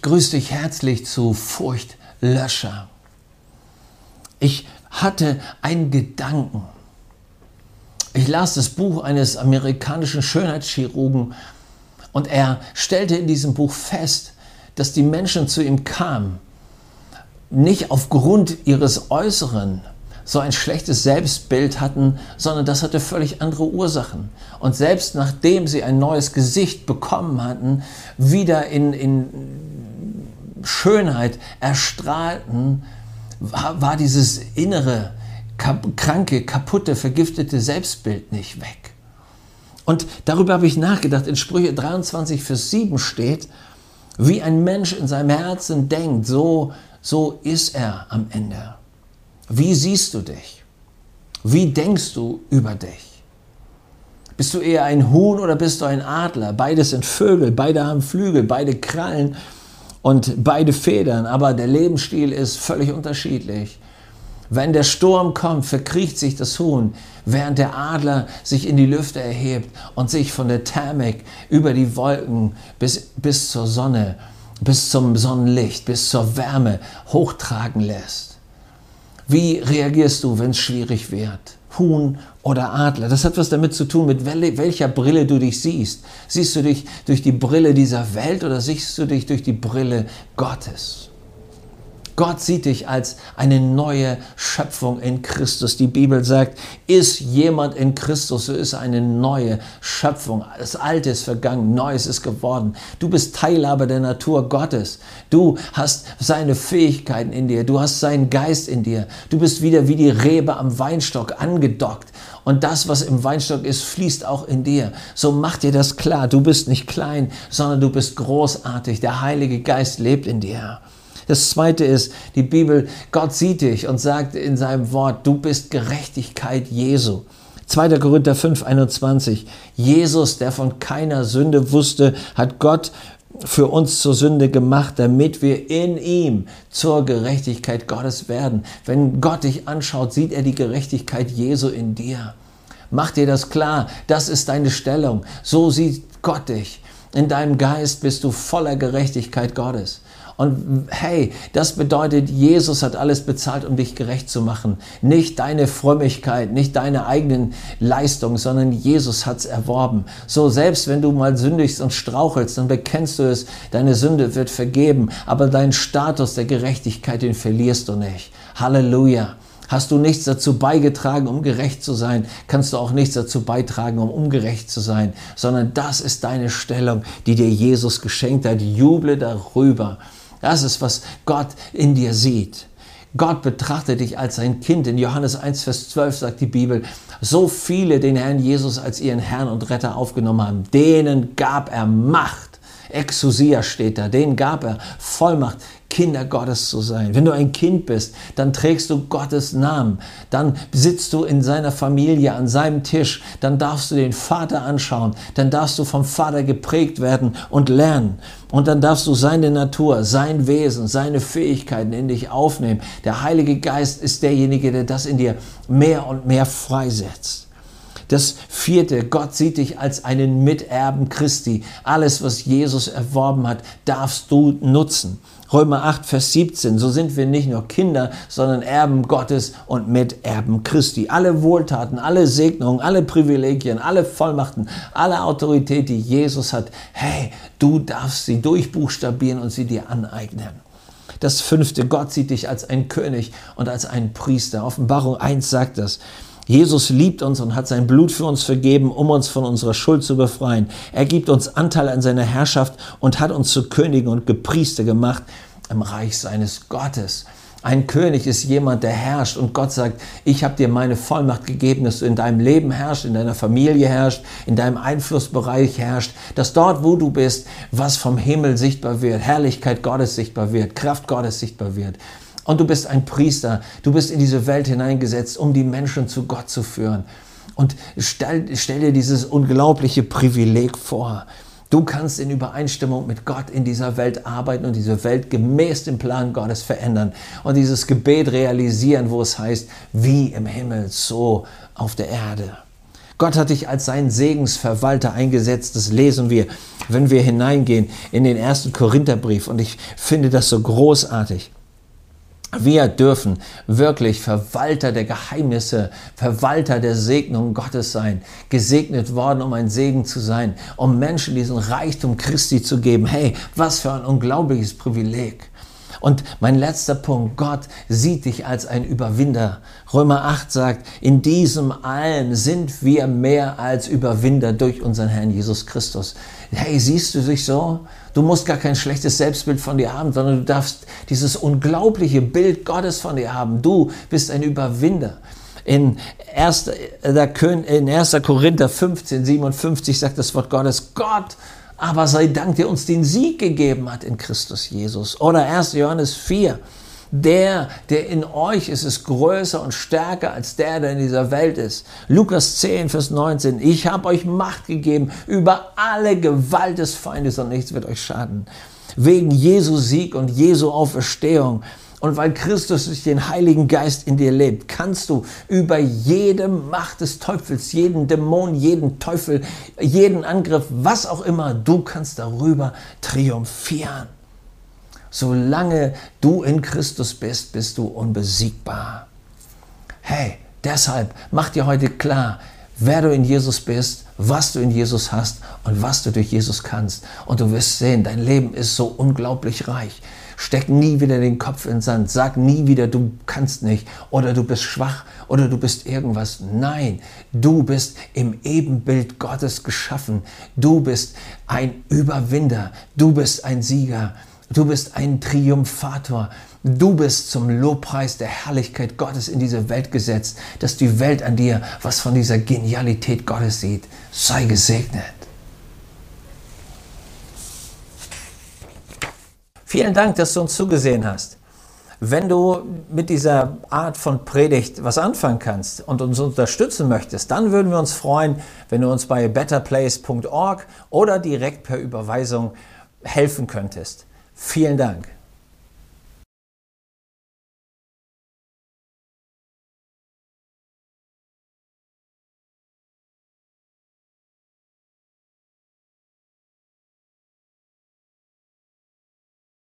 grüße dich herzlich zu Furchtlöscher. Ich hatte einen Gedanken. Ich las das Buch eines amerikanischen Schönheitschirurgen und er stellte in diesem Buch fest, dass die Menschen zu ihm kamen, nicht aufgrund ihres Äußeren so ein schlechtes Selbstbild hatten, sondern das hatte völlig andere Ursachen. Und selbst nachdem sie ein neues Gesicht bekommen hatten, wieder in Schönheit erstrahlten, war dieses innere, kranke, kaputte, vergiftete Selbstbild nicht weg. Und darüber habe ich nachgedacht. In Sprüche 23, Vers 7 steht, wie ein Mensch in seinem Herzen denkt, so ist er am Ende. Wie siehst du dich? Wie denkst du über dich? Bist du eher ein Huhn oder bist du ein Adler? Beides sind Vögel, beide haben Flügel, beide Krallen und beide Federn, aber der Lebensstil ist völlig unterschiedlich. Wenn der Sturm kommt, verkriecht sich das Huhn, während der Adler sich in die Lüfte erhebt und sich von der Thermik über die Wolken bis zur Sonne, bis zum Sonnenlicht, bis zur Wärme hochtragen lässt. Wie reagierst du, wenn es schwierig wird? Huhn oder Adler? Das hat was damit zu tun, mit welcher Brille du dich siehst. Siehst du dich durch die Brille dieser Welt oder siehst du dich durch die Brille Gottes? Gott sieht dich als eine neue Schöpfung in Christus. Die Bibel sagt, ist jemand in Christus, so ist er eine neue Schöpfung. Das Alte ist vergangen, Neues ist geworden. Du bist Teilhaber der Natur Gottes. Du hast seine Fähigkeiten in dir. Du hast seinen Geist in dir. Du bist wieder wie die Rebe am Weinstock angedockt. Und das, was im Weinstock ist, fließt auch in dir. So mach dir das klar. Du bist nicht klein, sondern du bist großartig. Der Heilige Geist lebt in dir. Das Zweite ist, die Bibel, Gott sieht dich und sagt in seinem Wort, du bist Gerechtigkeit Jesu. 2. Korinther 5, 21. Jesus, der von keiner Sünde wusste, hat Gott für uns zur Sünde gemacht, damit wir in ihm zur Gerechtigkeit Gottes werden. Wenn Gott dich anschaut, sieht er die Gerechtigkeit Jesu in dir. Mach dir das klar, das ist deine Stellung. So sieht Gott dich. In deinem Geist bist du voller Gerechtigkeit Gottes. Und hey, das bedeutet, Jesus hat alles bezahlt, um dich gerecht zu machen. Nicht deine Frömmigkeit, nicht deine eigenen Leistungen, sondern Jesus hat's erworben. So, selbst wenn du mal sündigst und strauchelst, dann bekennst du es, deine Sünde wird vergeben, aber deinen Status der Gerechtigkeit, den verlierst du nicht. Halleluja. Hast du nichts dazu beigetragen, um gerecht zu sein, kannst du auch nichts dazu beitragen, um ungerecht zu sein, sondern das ist deine Stellung, die dir Jesus geschenkt hat. Juble darüber. Das ist, was Gott in dir sieht. Gott betrachtet dich als sein Kind. In Johannes 1, Vers 12 sagt die Bibel, so viele den Herrn Jesus als ihren Herrn und Retter aufgenommen haben, denen gab er Macht. Exousia steht da, denen gab er Vollmacht, Kinder Gottes zu sein. Wenn du ein Kind bist, dann trägst du Gottes Namen. Dann sitzt du in seiner Familie an seinem Tisch. Dann darfst du den Vater anschauen. Dann darfst du vom Vater geprägt werden und lernen. Und dann darfst du seine Natur, sein Wesen, seine Fähigkeiten in dich aufnehmen. Der Heilige Geist ist derjenige, der das in dir mehr und mehr freisetzt. Das Vierte, Gott sieht dich als einen Miterben Christi. Alles, was Jesus erworben hat, darfst du nutzen. Römer 8, Vers 17, so sind wir nicht nur Kinder, sondern Erben Gottes und Miterben Christi. Alle Wohltaten, alle Segnungen, alle Privilegien, alle Vollmachten, alle Autorität, die Jesus hat, hey, du darfst sie durchbuchstabieren und sie dir aneignen. Das Fünfte, Gott sieht dich als ein König und als einen Priester. Offenbarung 1 sagt das. Jesus liebt uns und hat sein Blut für uns vergeben, um uns von unserer Schuld zu befreien. Er gibt uns Anteil an seiner Herrschaft und hat uns zu Königen und Gepriester gemacht im Reich seines Gottes. Ein König ist jemand, der herrscht und Gott sagt, ich habe dir meine Vollmacht gegeben, dass du in deinem Leben herrschst, in deiner Familie herrschst, in deinem Einflussbereich herrschst, dass dort, wo du bist, was vom Himmel sichtbar wird, Herrlichkeit Gottes sichtbar wird, Kraft Gottes sichtbar wird. Und du bist ein Priester, du bist in diese Welt hineingesetzt, um die Menschen zu Gott zu führen. Und stell dir dieses unglaubliche Privileg vor. Du kannst in Übereinstimmung mit Gott in dieser Welt arbeiten und diese Welt gemäß dem Plan Gottes verändern. Und dieses Gebet realisieren, wo es heißt, wie im Himmel, so auf der Erde. Gott hat dich als seinen Segensverwalter eingesetzt. Das lesen wir, wenn wir hineingehen in den 1. Korintherbrief. Und ich finde das so großartig. Wir dürfen wirklich Verwalter der Geheimnisse, Verwalter der Segnungen Gottes sein, gesegnet worden, um ein Segen zu sein, um Menschen diesen Reichtum Christi zu geben. Hey, was für ein unglaubliches Privileg. Und mein letzter Punkt, Gott sieht dich als ein Überwinder. Römer 8 sagt, in diesem allem sind wir mehr als Überwinder durch unseren Herrn Jesus Christus. Hey, siehst du dich so? Du musst gar kein schlechtes Selbstbild von dir haben, sondern du darfst dieses unglaubliche Bild Gottes von dir haben. Du bist ein Überwinder. In 1. Korinther 15, 57 sagt das Wort Gottes, Gott aber sei Dank, der uns den Sieg gegeben hat in Christus Jesus. Oder 1. Johannes 4. Der in euch ist, ist größer und stärker als der in dieser Welt ist. Lukas 10, Vers 19. Ich habe euch Macht gegeben über alle Gewalt des Feindes und nichts wird euch schaden. Wegen Jesu Sieg und Jesu Auferstehung. Und weil Christus durch den Heiligen Geist in dir lebt, kannst du über jede Macht des Teufels, jeden Dämon, jeden Teufel, jeden Angriff, was auch immer, du kannst darüber triumphieren. Solange du in Christus bist, bist du unbesiegbar. Hey, deshalb mach dir heute klar, wer du in Jesus bist, was du in Jesus hast und was du durch Jesus kannst. Und du wirst sehen, dein Leben ist so unglaublich reich. Steck nie wieder den Kopf in den Sand. Sag nie wieder, du kannst nicht oder du bist schwach oder du bist irgendwas. Nein, du bist im Ebenbild Gottes geschaffen. Du bist ein Überwinder. Du bist ein Sieger. Du bist ein Triumphator. Du bist zum Lobpreis der Herrlichkeit Gottes in diese Welt gesetzt, dass die Welt an dir was von dieser Genialität Gottes sieht. Sei gesegnet. Vielen Dank, dass du uns zugesehen hast. Wenn du mit dieser Art von Predigt was anfangen kannst und uns unterstützen möchtest, dann würden wir uns freuen, wenn du uns bei betterplace.org oder direkt per Überweisung helfen könntest. Vielen Dank.